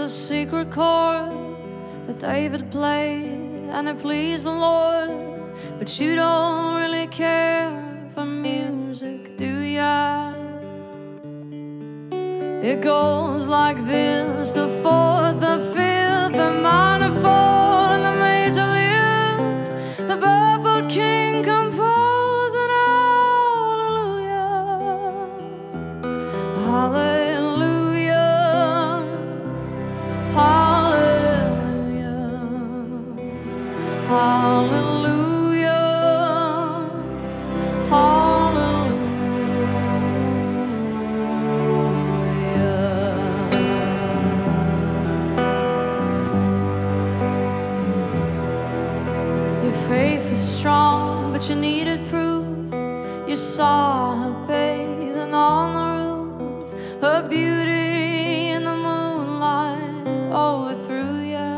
a secret chord that David played and it pleased the Lord. But you don't really care for music, do ya? It goes like this: the fourth, the fifth, the minor fall, and the major lift. The baffled king composed an hallelujah, hallelujah, hallelujah, hallelujah, hallelujah. Your faith was strong, but you needed proof. You saw her bathing on the roof, her beauty in the moonlight overthrew you.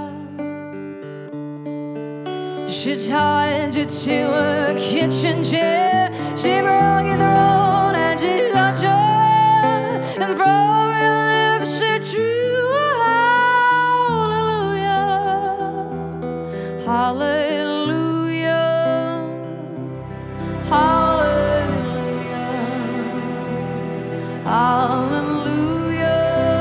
She tied you to her kitchen chair, she broke your throat and she got you, and from your lips she drew a hallelujah, hallelujah, hallelujah, hallelujah,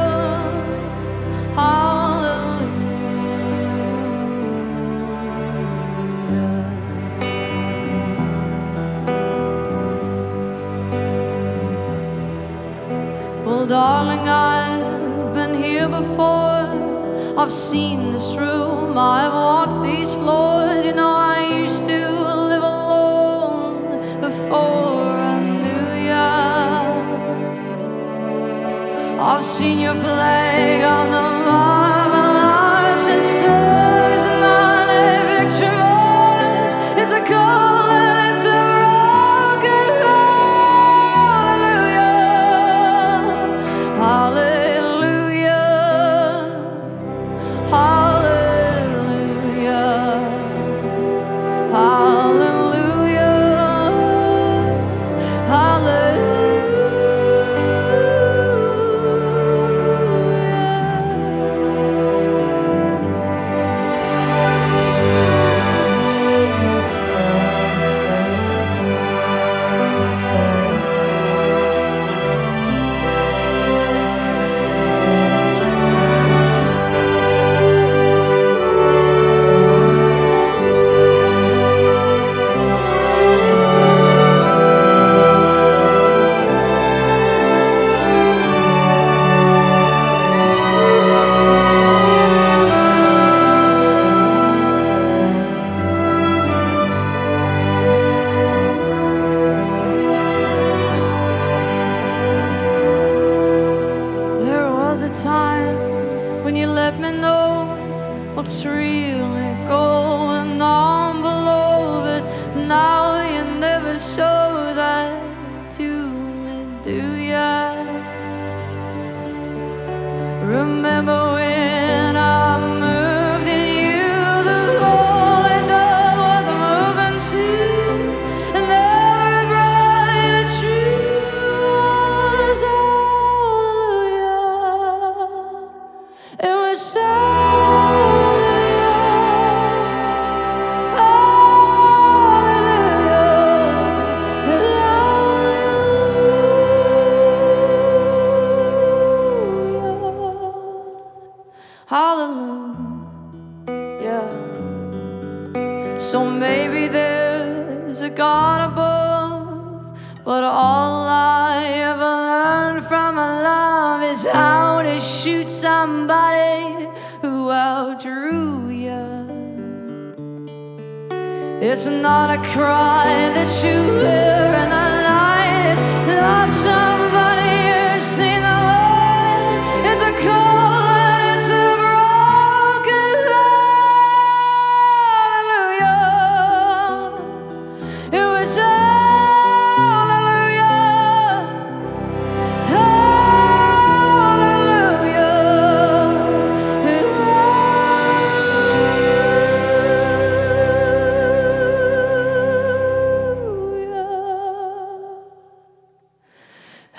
hallelujah. Well, darling, I've been here before. I've seen this room, I've walked these floors. You know, I used to live alone before I knew ya. I've seen your flag on the Marble Arch, and love is not a victory march. It's a call and it's a broken hallelujah, hallelujah, hallelujah, hallelujah, time when you let me know what's really going on below. But now you never show that to me, do ya? Remember when I moved in you, the whole I done was moving too, and every breath you drew was hallelujah. It was hallelujah. So maybe there's a God above, but all I ever learned from love is how to shoot somebody who outdrew you. It's not a cry that you hear in the night, it's not somebody who's seen the light. It's a call and it's a broken hallelujah. It was hallelujah, hallelujah, hallelujah.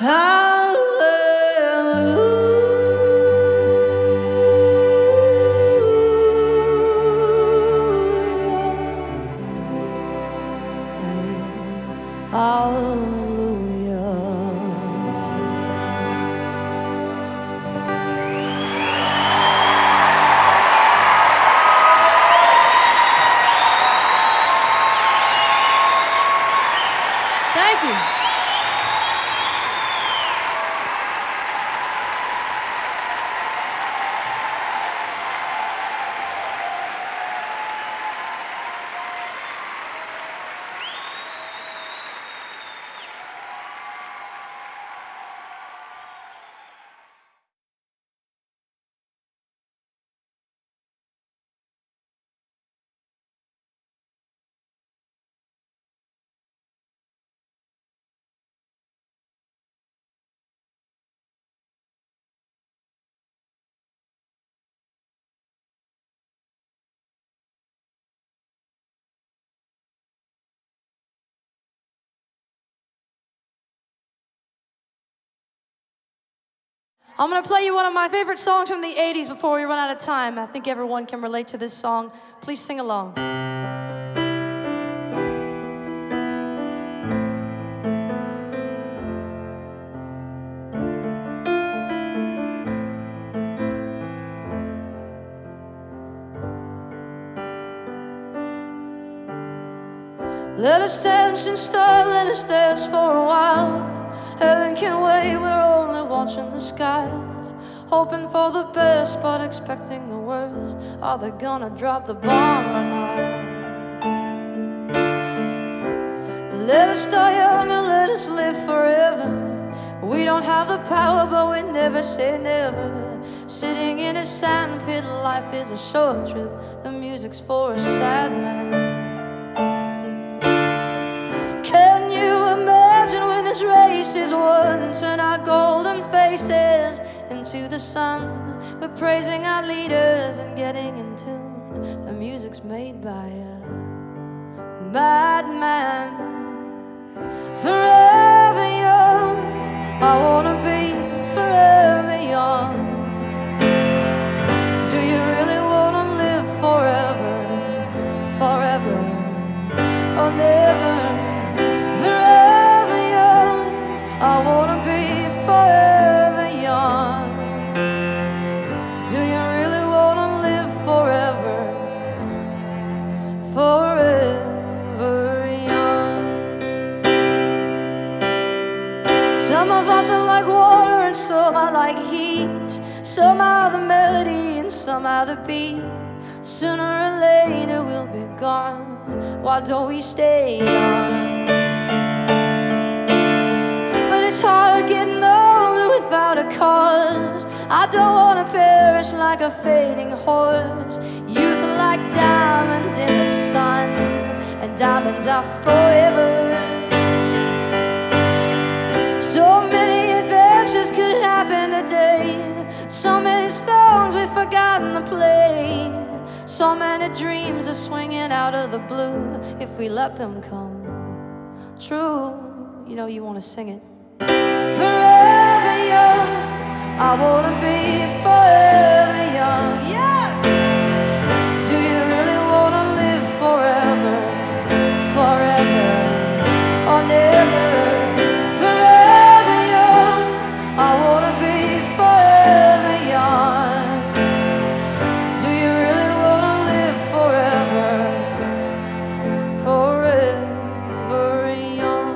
I'm gonna play you one of my favorite songs from the 80s before we run out of time. I think everyone can relate to this song. Please sing along. Let us dance and start, let us dance for a while. Heaven can wait, we're only watching the skies, hoping for the best but expecting the worst. Are they gonna drop the bomb or not? Let us die young and let us live forever. We don't have the power but we never say never. Sitting in a sandpit, life is a short trip. The music's for a sad man. Can you imagine when this race is won? Turn our golden faces into the sun. We're praising our leaders and getting in tune. The music's made by a madman. Forever young, I wanna be forever young. Do you really wanna live forever? Forever or never? I wanna be forever young. Do you really wanna live forever? Forever young. Some of us are like water and some are like heat. Some are the melody and some are the beat. Sooner or later we'll be gone. Why don't we stay young? It's hard getting older without a cause. I don't wanna perish like a fading horse. Youth are like diamonds in the sun, and diamonds are forever. So many adventures could happen today. So many songs we've forgotten to play. So many dreams are swinging out of the blue. If we let them come true. You know you wanna sing it. Forever young, I wanna be forever young, yeah. Do you really wanna live forever? Forever or never? Forever young, I wanna be forever young. Do you really wanna live forever? Forever young.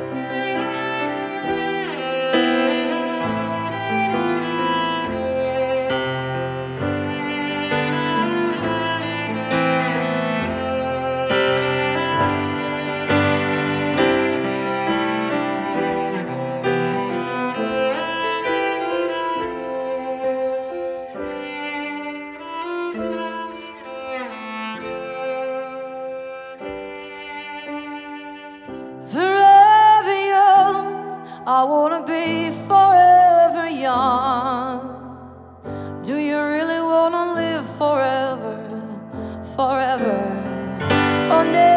I wanna be forever young. Do you really wanna live forever? Forever or never?